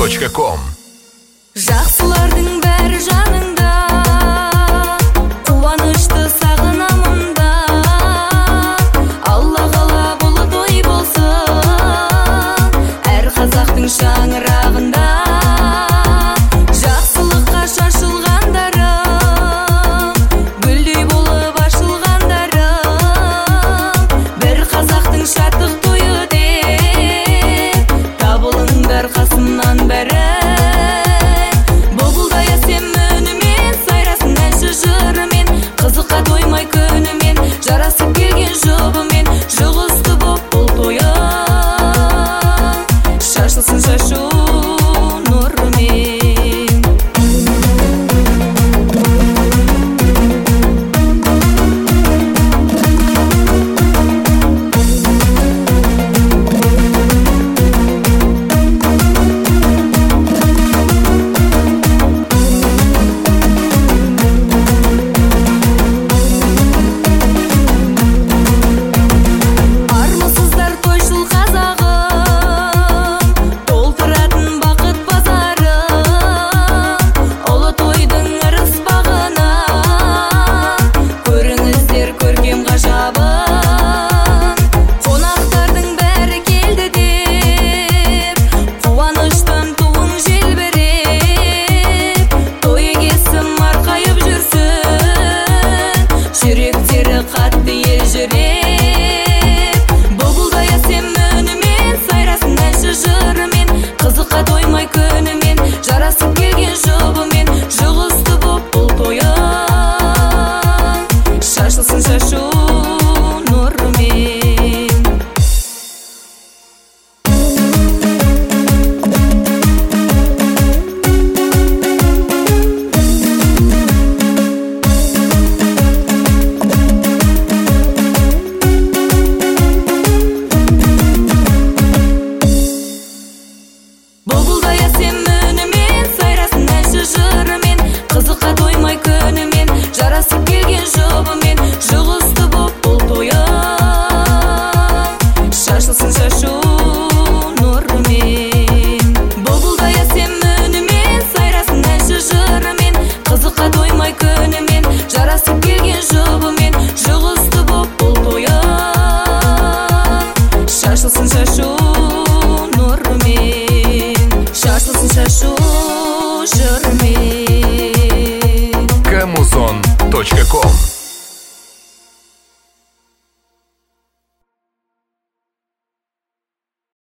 Камузон.ком. Жақсылардың бәрі жаныңда, қуанышты сағынамын да. Алла қалап ұлы той болсын әр қазақтың шаңырағында. Жақсылыққа шашылғандарым, гүлдей болып ашылғандарым, бір қазақтың шаттық тойы деп табылыңдар қасымнан бәрі. Қызыққа тоймай күнімен, жарасып келген жұбымен, жұғысты боп бұл тойы шашылсын шашу нұрымен. Қонақтардың бәрі келді деп қуаныштан туың желбіреп, той иесі марқайып жүрсін, жүректері қатты елжіреп. Бұлбұлдай әсем үнімен, сайрасын әнші жырымен, қызыққа тоймай күнімен, жарасып келген жұбымен, жұғысты боп бұл тойы шашылсын шашу нұрымен. Бұлбұлдай әсем үнімен, сайрасын әнші жырымен, қызыққа тоймай күнімен, жарасып келген жұбымен, жұғысты боп бұл тойы шашылсын шашу нұрымен. Бұлбұлдай әсем үнімен, сайрасын әнші жырымен, қызыққа тоймай күнімен, жарасып келген жұбымен, жұғысты боп бұл тойы шашылсын шашу нұрымен, шашылсын шашу жырымен. Камузон.ком.